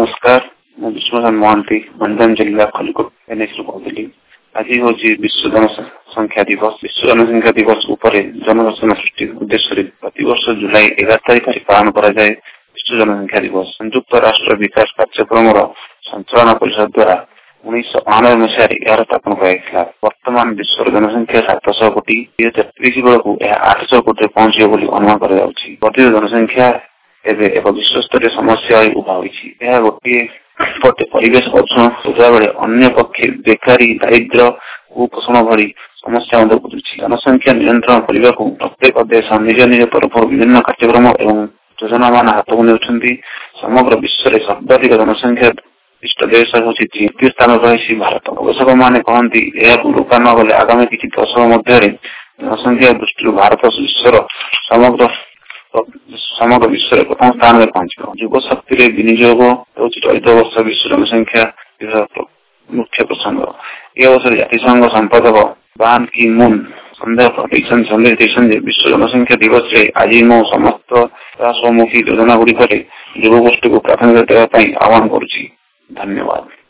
नमस्कार मैं विश्वनाथ महांती गंजाम जिला खलिकोट एनएस कहली। आज हूँ विश्व जनसंख्या दिवस। विश्व जनसंख्या दिवस उपर जनगणना सृष्टि उद्देश्य प्रतिवर्ष जुलाई 11 तारिख पालन कराए विश्व जनसंख्या दिवस। संयुक्त राष्ट्र विकास कार्यक्रम संचालन परिषद द्वारा 1998 मसीह यार स्थापन कर वर्तमान विश्व जनसंख्या 700 कोटी 2030 बेलू 800 कोटी पहुंचे अनुमान कर जनसंख्या एवं एक विश्वस्तरीय समस्या उभा होती गोटे पटे परिवेश प्रदूषण होता बेले अन्य पक्षे बेकारी दारिद्र्य कुपोषण भली समस्या बुझुची। जनसंख्या नियंत्रण करने को प्रत्येक देश निज निज तरफ विभिन्न कार्यक्रम एवं योजना मान हाथ को नहीं। समग्र विश्व में सर्वाधिक जनसंख्या देश हूँ तृतीय स्थान रही भारत। गवेषक मैंने कहती रोका न गले आगामी किसी दशक मध्य जनसंख्या दृष्टि भारत विश्वर समग्र विश्व प्रथम स्थान में पहुंच। युव शक्ति विनियोग चलित वर्ष विश्व जनसंख्या मुख्य प्रसंग। यह अवसर जातिसंघ संपादक बान की मून संदेश देते विश्व जनसंख्या दिवस रे आज मो समस्त स्वमुखी योजना गुड़िक युवगोष्ठी को प्राथमिकता देवाई आह्वान करुच्ची। धन्यवाद।